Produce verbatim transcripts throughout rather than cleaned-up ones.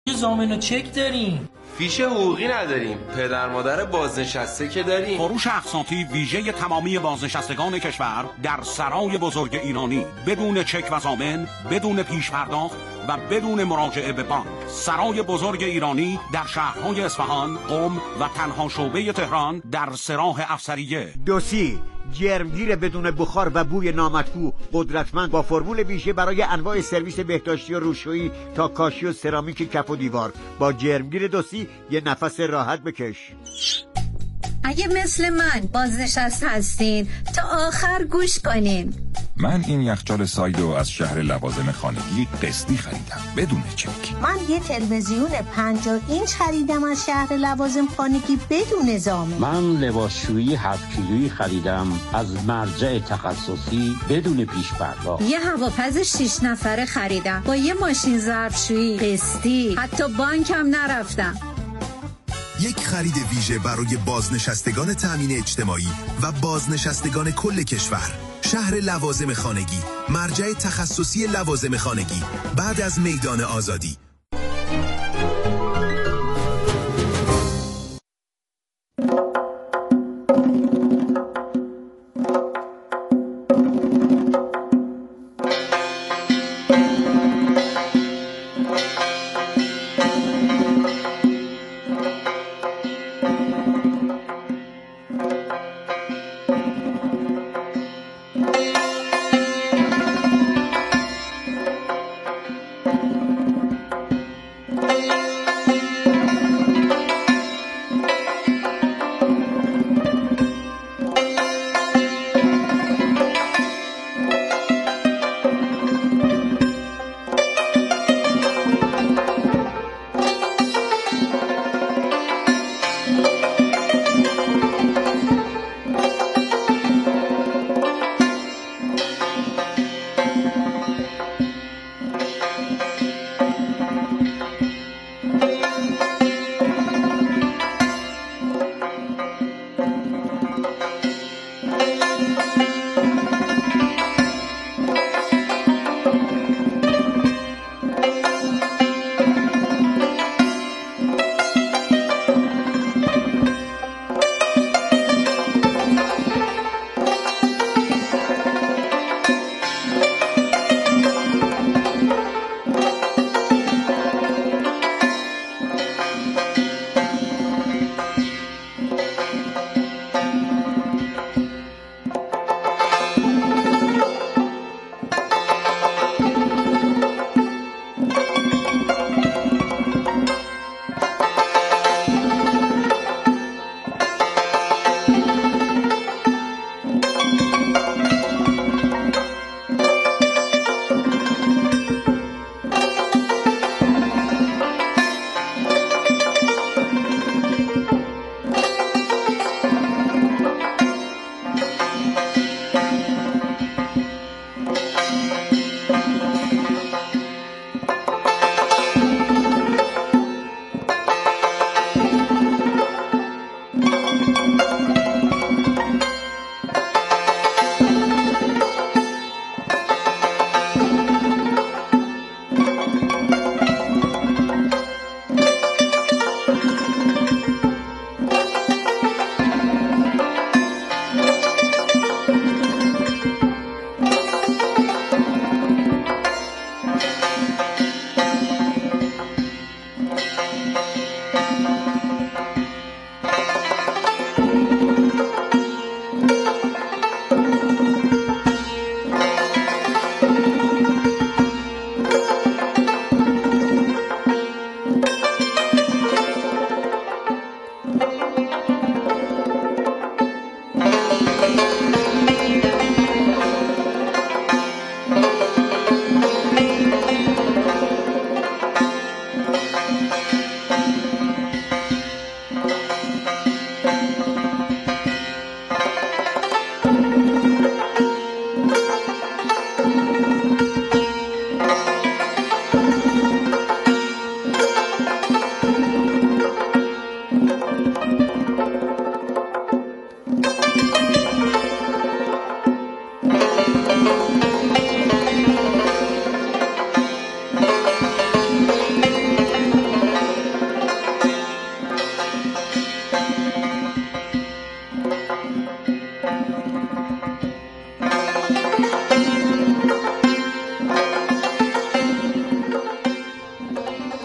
زامن و چک داریم. فیش حقوقی نداریم. پدر مادر بازنشسته که داریم. فروش اقساطی ویژه تمامی بازنشستگان کشور در سرای بزرگ ایرانی بدون چک و ضامن، بدون پیش پرداخت و بدون مراجعه به بانک. سرای بزرگ ایرانی در شهرهای اصفهان، قم و تنها شعبه تهران در سراح افسریه. دوسی جرمگیر بدون بخار و بوی نامطبوع، قدرتمند، با فرمول ویژه برای انواع سرویس بهداشتی و روشویی تا کاشی و سرامیک کف و دیوار. با جرمگیر دوسی یه نفس راحت بکش. اگه مثل من بازنشسته هستین تا آخر گوش کنین. من این یخچال سایدو از شهر لوازم خانگی قسطی خریدم بدون چک. من یه تلویزیون پنجاه اینچ خریدم از شهر لوازم خانگی بدون ضامن. من لباسشویی هفت کیلویی خریدم از مرجع تخصصی بدون پیش پرداخت. یه هواپز شش نفره خریدم با یه ماشین ظرفشویی قسطی، حتی بانکم نرفتم. یک خرید ویژه برای بازنشستگان تامین اجتماعی و بازنشستگان کل کشور. شهر لوازم خانگی، مرجع تخصصی لوازم خانگی، بعد از میدان آزادی.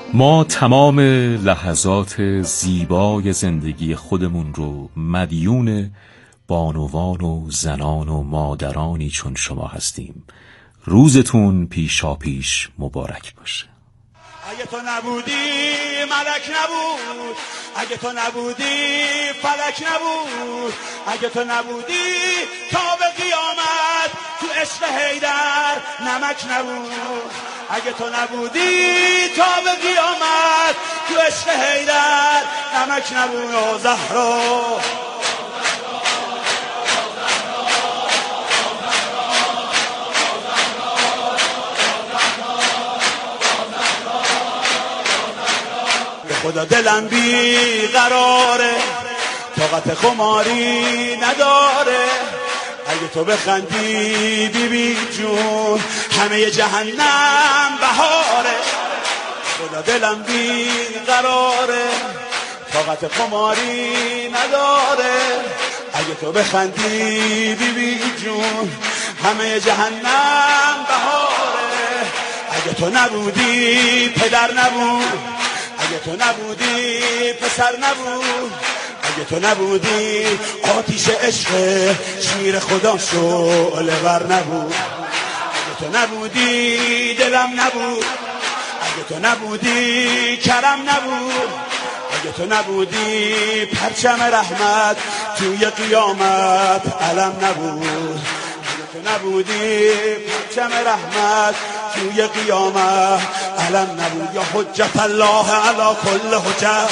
ما تمام لحظات زیبای زندگی خودمون رو مدیون بانوان و زنان و مادرانی چون شما هستیم. روزتون پیشا پیش مبارک باشه. اگه تو نبودی ملک نبود، اگه تو نبودی فلک نبود، اگه تو نبودی تا به قیامت تو عشق حیدر نمک نبود، اگه تو نبودی تا به قیامت تو عشق حیدر نمک نبود. و زهرا خدا دلم بی قراره، طاقت خماری نداره، اگه تو بخندی بی بی جون همه جهنم بهاره. خدا دلم بی قراره، طاقت خماری نداره، اگه تو بخندی بی بی جون همه جهنم بهاره. اگه تو نبودی پدر نبود، اگه تو نبودی پسر نبود، اگه تو نبودی آتیش عشق شیر خدا شعله ور نبود، اگه تو نبودی دلم نبود، اگه تو نبودی کرم نبود، اگه تو نبودی پرچم رحمت توی قیامت علم نبود، اگه تو نبودی پرچم رحمت توی قیامت علم نبود. یا حجت الله علی کل حجت،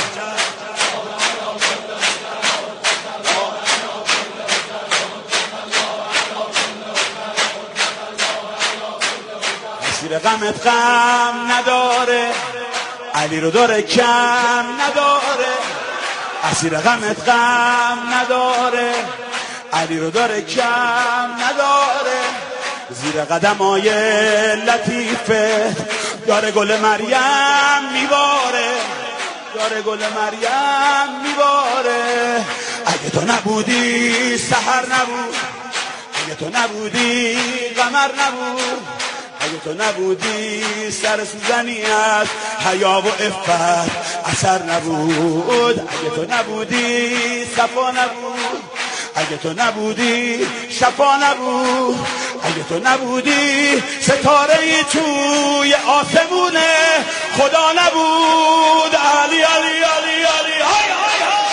اسیر غمت غم نداره، علی رو داره کم نداره، اسیر غمت غم نداره، علی رو داره کم نداره. زیر قدمای لطیفه داره گل مریم میباره، داره گل مریم میباره. اگه تو نبودی سحر نبود، اگه تو نبودی قمر نبود، اگه تو نبودی سر سوزنی از حیا و عفت اثر نبود، اگه تو نبودی صفا نبود، اگه تو نبودی شفا نبود، اگه تو نبودی ستاره ای توی آسمون خدا نبود. علی علی علی علی های های های.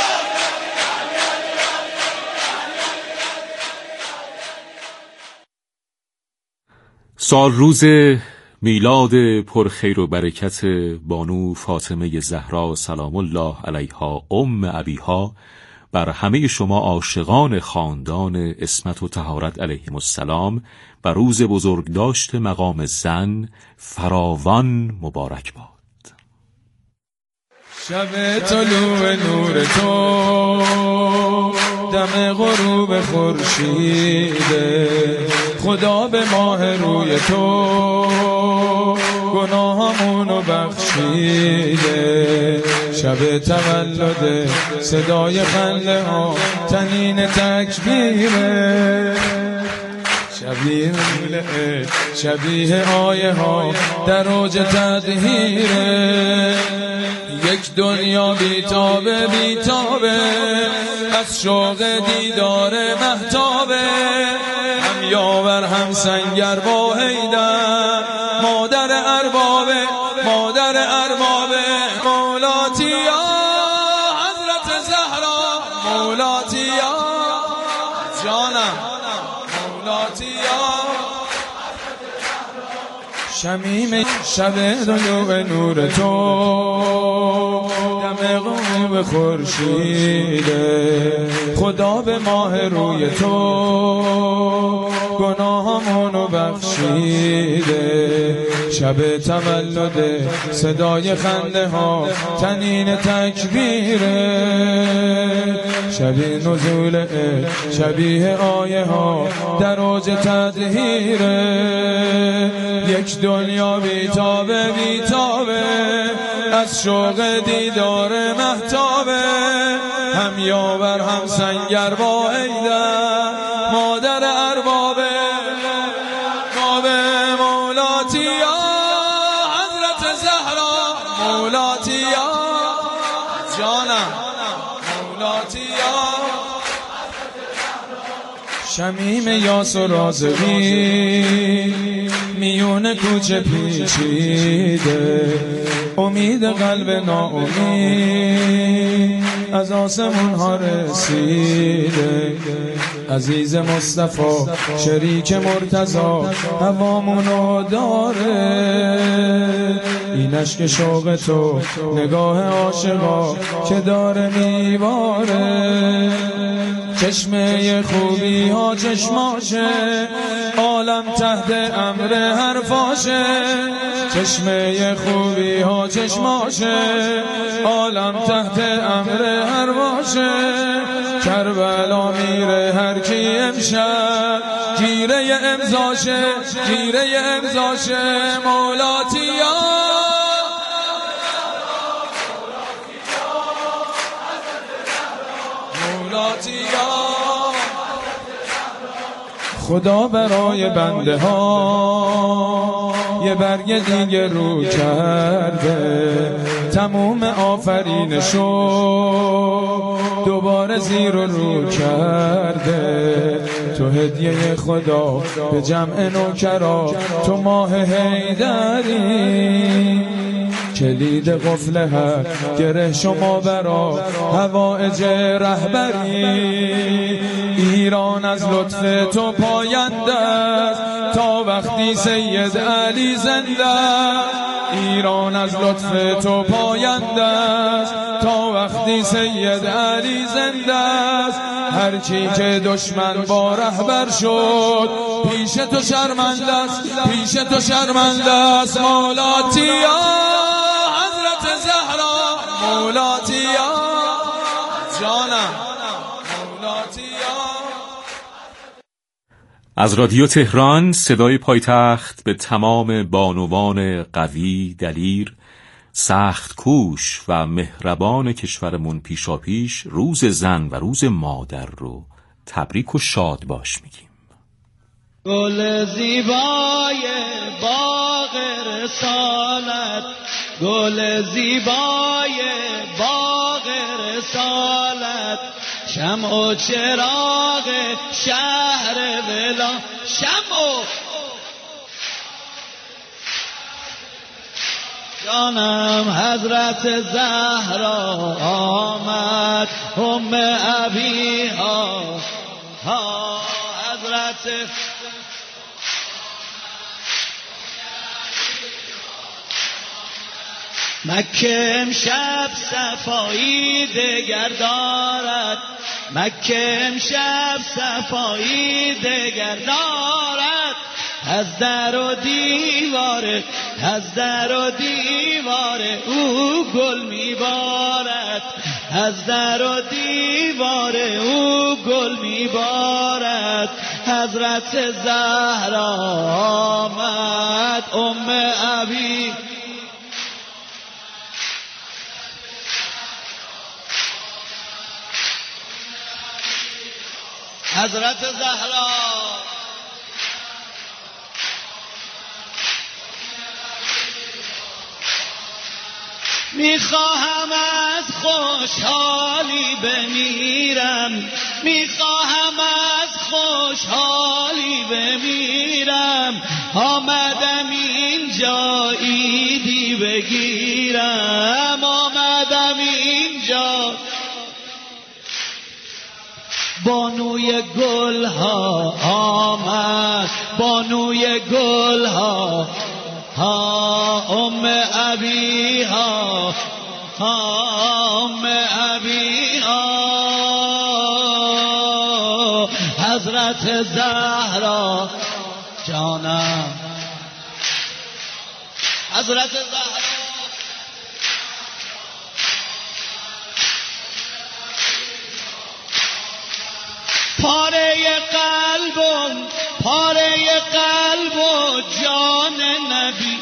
سال روز میلاد پرخیر و برکت بانو فاطمه زهرا سلام الله علیها ام ابیها بر همه شما عاشقان خاندان عصمت و طهارت علیهم السلام و روز بزرگداشت مقام زن فراوان مبارک باد. شب طلوع نور تو دم غروب خورشیده، خدا به ماه روی تو گناهامونو بخشیده. شب تولد صدای خنده ها تنین تکبیره، شبیه موله شبیه آیه ها در اوج تدهیره. یک دنیا بیتابه بیتابه از شوق دیدار مهتابه، هم یاور هم سنگر با حیدر مادر اربابه، مادر اربابه. مولاتی یا حضرت زهرا، مولاتی یا جانم، مولاتی یا شمیم شب طلوع نور تو دم غروب خورشیده، خدا به ماه روی تو گناهامونو بخشیده. شب تولد صدای خنده ها تنین تکبیره، شبیه نزول شبیه آیه ها در اوج تدهیره. یک دنیا بیتابه بیتابه از شوق دیدار مهتابه، هم یاور هم سنگر با حیدر مادر اربابه. مولاتی یا حضرت زهرا، مولاتی یا جانم مولاتی یا شمیم یاس و رازقی میون کوچه پیچیده امید قلب ناامید از آسمون ها رسیده عزیز مصطفی شریک مرتضی هوامونو داره این اشک شوق تو نگاه عاشقا که داره میواره چشمه خوبی ها چشماشه عالم تحت امر حرفاشه چشمه خوبی ها چشماشه عالم تحت امر حرفاشه کربلا میره هر کی امشب گیره امضاشه گیره امضاشه مولاتی یا خدا برای بنده ها یه برگ دیگه رو کرده تموم آفرینشو دوباره زیر و رو کرده تو هدیه خدا به جمع نوکرا تو ماه حیدری کلید قفل حق گره شما برا هوایج رهبری ایران از لطف تو پاینده است تا وقتی سید علی زنده است ایران از لطف تو پاینده است تا وقتی سید علی زنده است هر چی که دشمن با رهبر شد پیش تو شرمنده است پیش تو شرمنده است مولاتی حضرت زهرا مولاتی جانم مولاتی. از رادیو تهران صدای پایتخت به تمام بانوان قوی، دلیر، سخت کوش و مهربان کشورمون پیشاپیش روز زن و روز مادر رو تبریک و شاد باش میگیم. گل زیبای باغ رسالت گل زیبای باغ رسالت شمع و چراغ شهر ولا شمع و جانم حضرت زهرا آمد ام ابیها ها حضرت مکه امشب صفایی دگر دارد مکه امشب صفایی دگر دارد از در و دیواره از در و دیواره او گل میبارد از در و دیواره او گل میبارد حضرت زهرا آمد ام ابی حضرت زهرا میخواهم از خوشحالی بمیرم میخواهم از خوشحالی بمیرم آمدم اینجا عیدی بگیرم آمدم اینجا بانوی گل ها آمد بانوی گل ها ها ام ابی ها ها ام ابی ها حضرت زهرا جانم حضرت زهرا پاره قلب و پاره قلب و جان نبی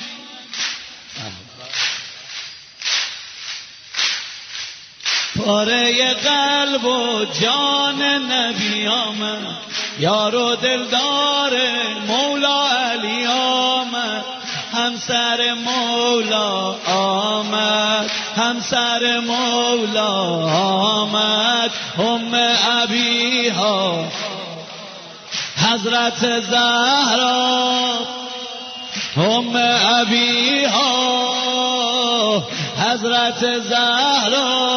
پاره قلب و جان نبی آمد یار و دلدار مولا علی آمد همسر مولا آمد، همسر مولا آمد، ام ابیها حضرت زهرا، ام ابیها حضرت زهرا،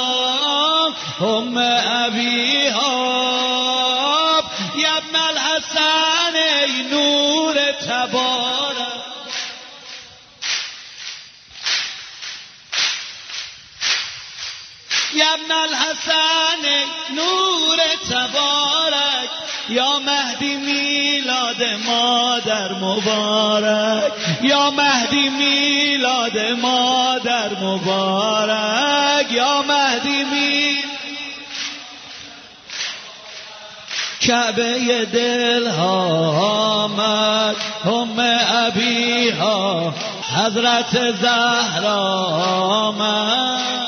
ام ابیها یا ابن الحسن ای نور تبارک، یا ابن الحسن ای نور تبارک، یا مهدی میلاد مادر مبارک، یا مهدی میلاد مادر مبارک، یا مهدی میلاد کعبه دل آمد، ام ابیها حضرت زهرا آمد،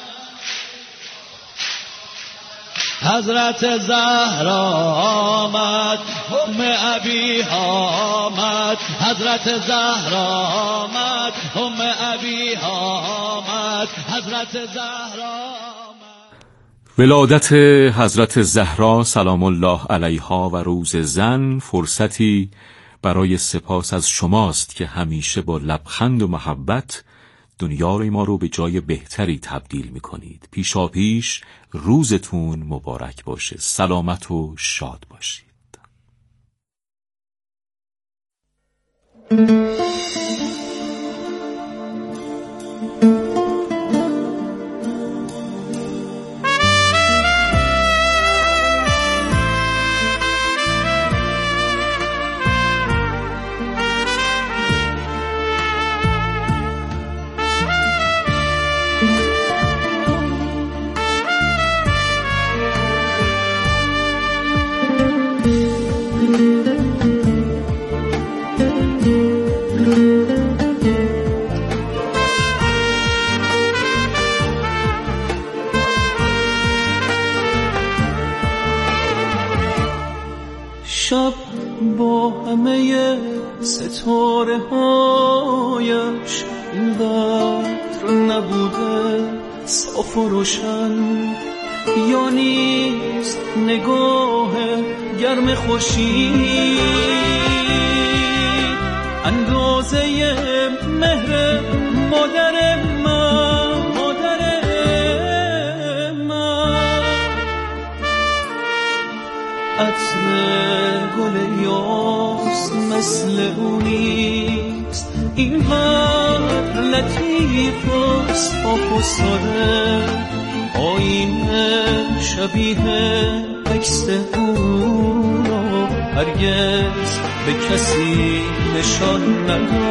حضرت زهرا آمد، ام ابیها آمد، حضرت زهرا آمد، ام ابیها آمد، حضرت زهرا. ولادت حضرت زهرا سلام الله علیها و روز زن فرصتی برای سپاس از شماست که همیشه با لبخند و محبت دنیای ما رو به جای بهتری تبدیل می کنید. پیشا پیش روزتون مبارک باشه. سلامت و شاد باشید. شب با همه ستاره هایش اینقدر نبوده صاف و روشن، یا نیست نگاه گرم خورشید اندازه مهر مادر من، مادر من. عطر گل یاس مثل اونیست، اینقدر لطیف و صاف و ساده، آینه شبیه عکس اون رو هرگز به کسی نشان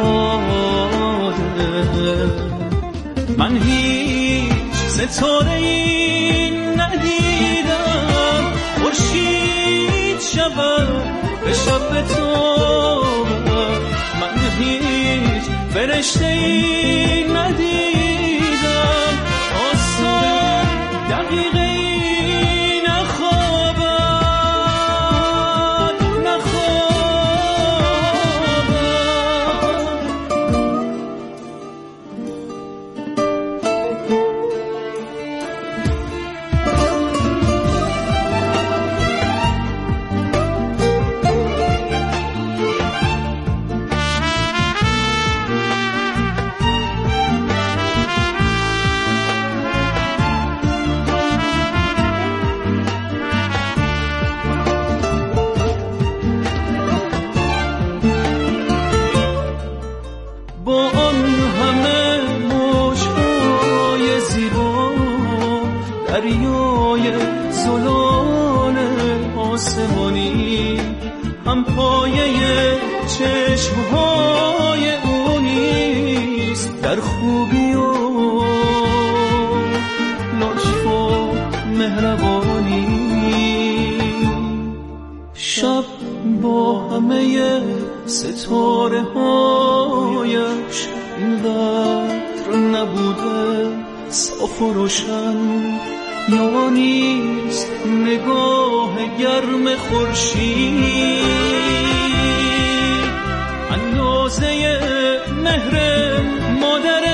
نداده. من هیچ ستاره‌ای ندیدم خورشید شب به شب تو، من هیچ فرشته‌ای ندیدم آسان دقیقه هم پایه چشمهای اونیست، در خوبی و لطف و مهربانی. شب با همه ستاره هایش اینقدر نبوده صاف و روشن، یا نیست نگاه گرم خورشید اندازه مهر مادر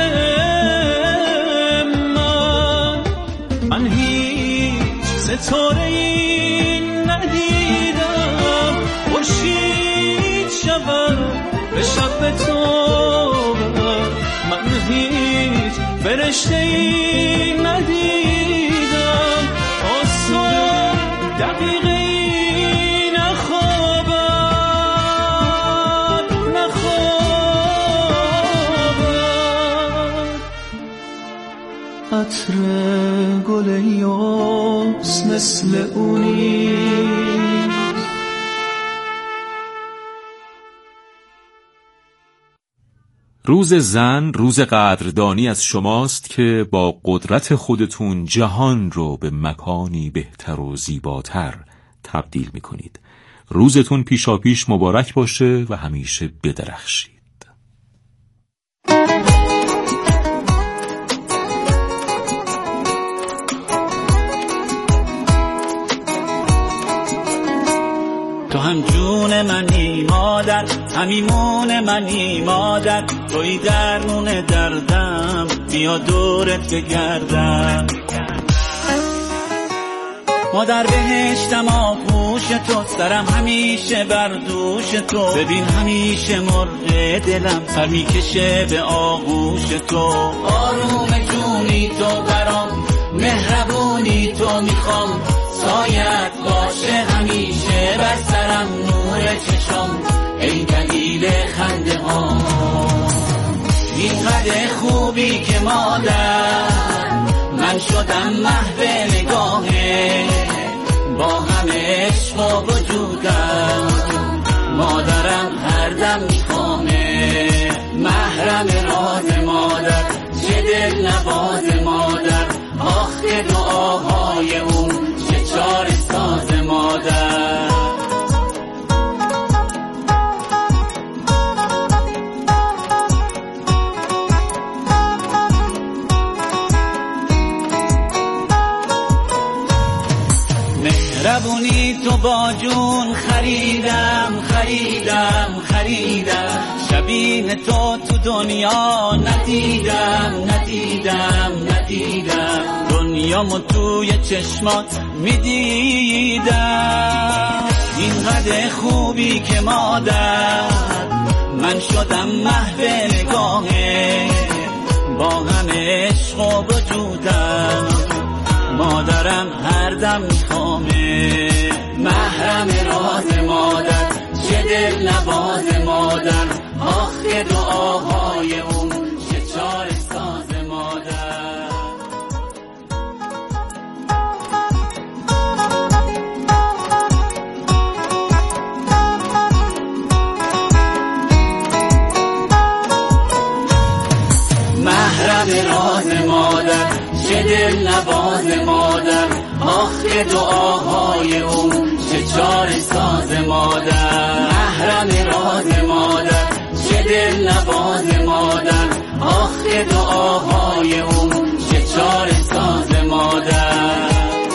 من. من هیچ ستاره ای ندیدم خورشید شود به شب تو. من هیچ فرشته ای ندیدم آسان دقیقه ای نخوابد نخوابد. عطر گل یاس مثل اونی روز زن روز قدردانی از شماست که با قدرت خودتون جهان رو به مکانی بهتر و زیباتر تبدیل میکنید. روزتون پیشاپیش مبارک باشه و همیشه بدرخشید. تو هم جون منی مادر، همیمون منی مادر، توی درمون دردم، بیا دورت بگردم. مادر بهشتم آغوش تو، سرم همیشه بر دوش تو، ببین همیشه مرغ دلم سر میکشه به آغوش تو. آروم جونی تو برام، مهربونی تو میخوام، سایت باشه همیشه بر سرم، نور چشم ای دلیل خنده ها. اینقدر خوبی که مادر، من شدم محو نگاهه، با همه عشق و وجودم، مادرم هر دم میخوامه. محرم راز مادر، چه دل نواز مادر، آخ که دعاهای اون چه چاره ساز مادر. مهربونی تو با جون خریدم خریدم خریدم، شبیه تو تو دنیا ندیدم ندیدم ندیدم، دنیامو توی چشمات میدیدم. اینقدر خوبی که مادر، من شدم محو نگاهه، با همه عشق و وجودم، مادرم هر دم میخوامه. محرم راز مادر، چه دل نواز مادر، آخ که دعاهای اون چه چاره ساز مادر. محرم راز مادر، چه دل نواز مادر، آخ که دعاهای اون چه چاره ساز مادر. محرم راز مادر، چه دل نواز مادر، آخ که دعاهای اون چه چاره ساز مادر.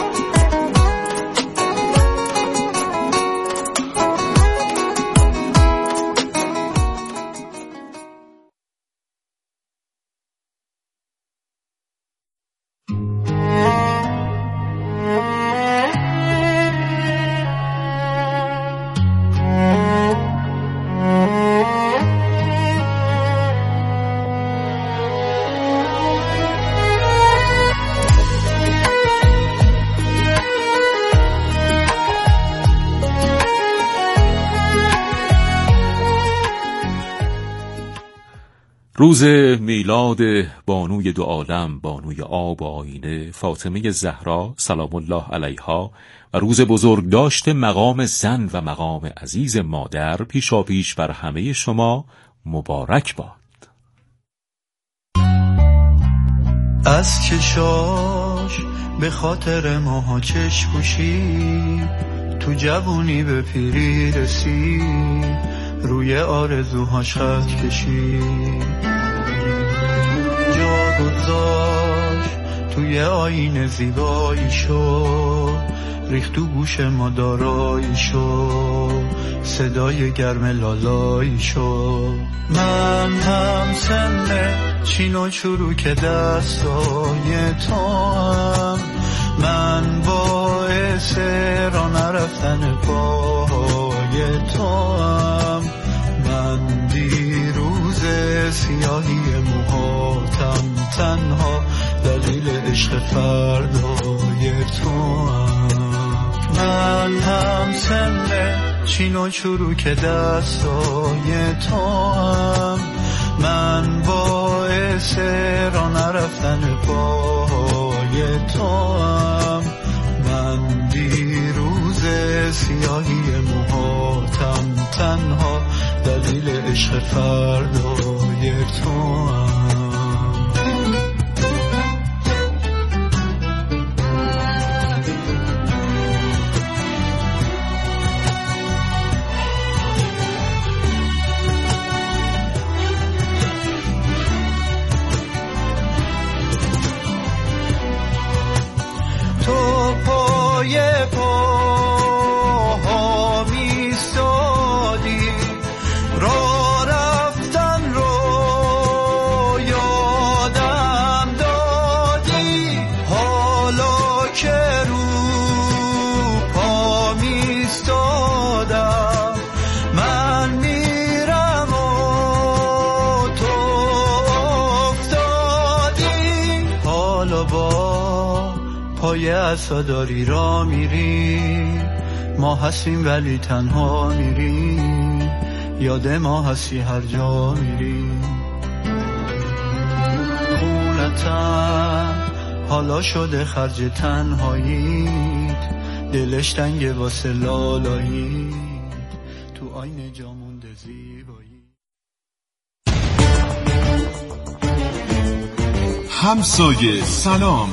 روز میلاد بانوی دو عالم، بانوی آب و آینه، فاطمه زهرا سلام الله علیها و روز بزرگداشت مقام زن و مقام عزیز مادر پیشاپیش بر همه شما مبارک باد. از چشاش به خاطر ماها چشم پوشی، تو جوونی به پیری رسی، روی آرزوهاش خط کشی. جا گذاشت توی آینه زیبایی شو، ریخت تو گوش ما دارایی شو، صدای گرم لالایی شو. من هم سن چین و چروک دستای تو هم، من باعث را نرفتن پای تو هم، من دیروز سیاهی موهاتم تنها دلیل عشق فردای تو هم. من هم سن چین و چروک دستای تو هم، من باعث را نرفتن پای تو هم، من دیروز سیاهی موهاتم تنها دلیل عشق فردای تو هم. عصاداری را میری، ما هستیم ولی تنها میری، یاد ما هستی هر جا میری. خونتم حالا شده خرج تنهاییت، دلش تنگه واسه لالاییت، تو آینه جا مونده زیبایی. همسایه سلام،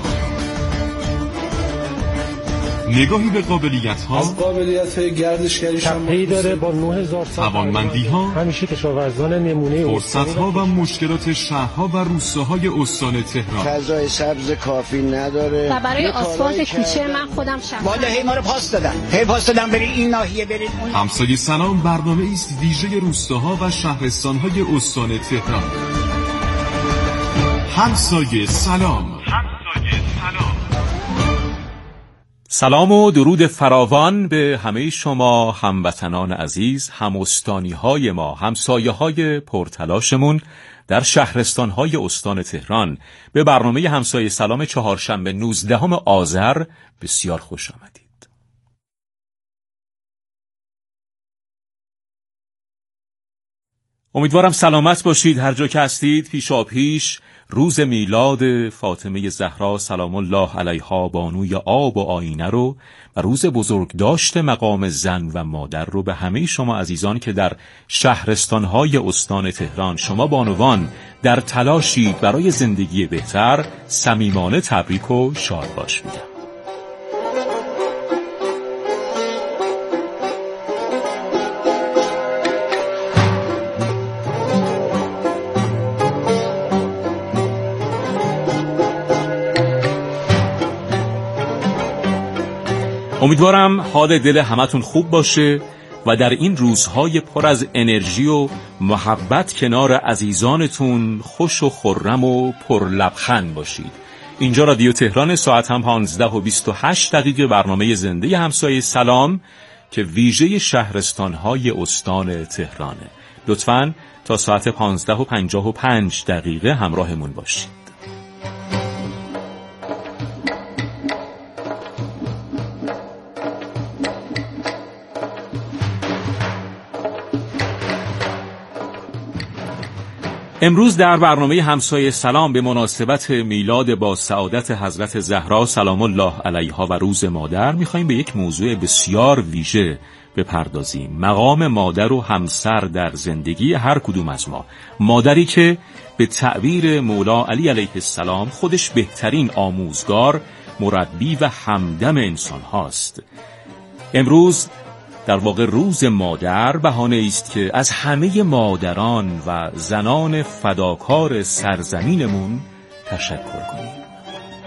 نگاهی به قابلیت ها از قابلیت های گردشگری شما داره با نه هزار توانمندی ها، همیشه کشاورزان نمونه فرصت ها و مشکلات شهرها و روستاهای استان تهران. فضای سبز کافی نداره و برای آسفالت کوچه من خودم شهر والا هی ما رو پاس دادن، هی پاس دادن برید این ناحیه برید اون. همسایه سلام برنامه است ویژه روستاها و شهرستانهای استان تهران. همسایه سلام. سلام و درود فراوان به همه شما هموطنان عزیز، همستانی های ما، همسایه های پرتلاشمون در شهرستان های استان تهران. به برنامه همسایه سلام چهارشنبه نوزدهم آذر بسیار خوش آمدید. امیدوارم سلامت باشید هر جا که هستید. پیشا پیش روز میلاد فاطمه زهرا سلام الله علیها بانوی آب و آینه رو و روز بزرگداشت مقام زن و مادر رو به همه شما عزیزان که در شهرستان‌های استان تهران شما بانوان در تلاشید برای زندگی بهتر صمیمانه تبریک و شاد باش میگم. امیدوارم حال دل همتون خوب باشه و در این روزهای پر از انرژی و محبت کنار عزیزانتون خوش و خرم و پر لبخند باشید. اینجا رادیو تهران، ساعت هم پانزده و بیست و هشت دقیقه، برنامه زنده همسایه سلام که ویژه شهرستانهای استان تهرانه. لطفاً تا ساعت پانزده و پنجاه و پنج دقیقه همراهمون باشید. امروز در برنامه همسایه سلام به مناسبت میلاد با سعادت حضرت زهرا سلام الله علیها و روز مادر میخواییم به یک موضوع بسیار ویژه بپردازیم. مقام مادر و همسر در زندگی هر کدوم از ما. مادری که به تعبیر مولا علی علیه السلام خودش بهترین آموزگار، مربی و همدم انسان هاست. امروز در واقع روز مادر بهانه است که از همه مادران و زنان فداکار سرزمینمون تشکر کنیم.